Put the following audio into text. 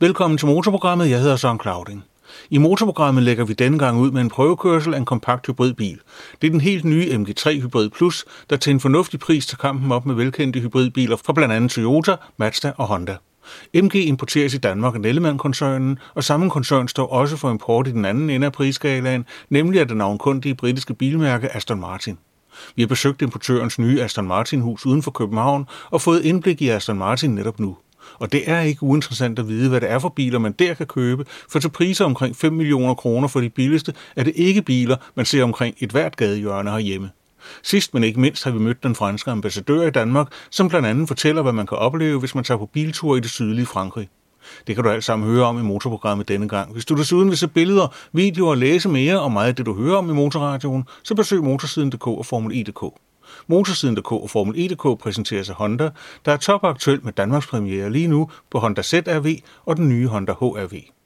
Velkommen til Motorprogrammet. Jeg hedder Søren Clauding. I Motorprogrammet lægger vi denne gang ud med en prøvekørsel af en kompakt hybridbil. Det er den helt nye MG3 Hybrid Plus, der til en fornuftig pris tager kampen op med velkendte hybridbiler fra blandt andet Toyota, Mazda og Honda. MG importeres i Danmark af Nellemann-koncernen, og samme koncern står også for import i den anden ende af prisskalaen, nemlig af det navnkundige britiske bilmærke Aston Martin. Vi har besøgt importørens nye Aston Martin-hus uden for København og fået indblik i Aston Martin netop nu. Og det er ikke uinteressant at vide, hvad det er for biler, man der kan købe, for til priser omkring 5 millioner kroner for de billigste, er det ikke biler, man ser omkring et hvert gadehjørne herhjemme. Sidst men ikke mindst har vi mødt den franske ambassadør i Danmark, som blandt andet fortæller, hvad man kan opleve, hvis man tager på biltur i det sydlige Frankrig. Det kan du alt sammen høre om i Motorprogrammet denne gang. Hvis du desuden vil se billeder, videoer og læse mere om meget af det, du hører om i Motorradioen, så besøg motorsiden.dk og Formel-E.dk. Motorsiden.dk og Formel-E.dk præsenteres af Honda, der er topaktuel med Danmarks premiere lige nu på Honda ZR-V og den nye Honda HR-V.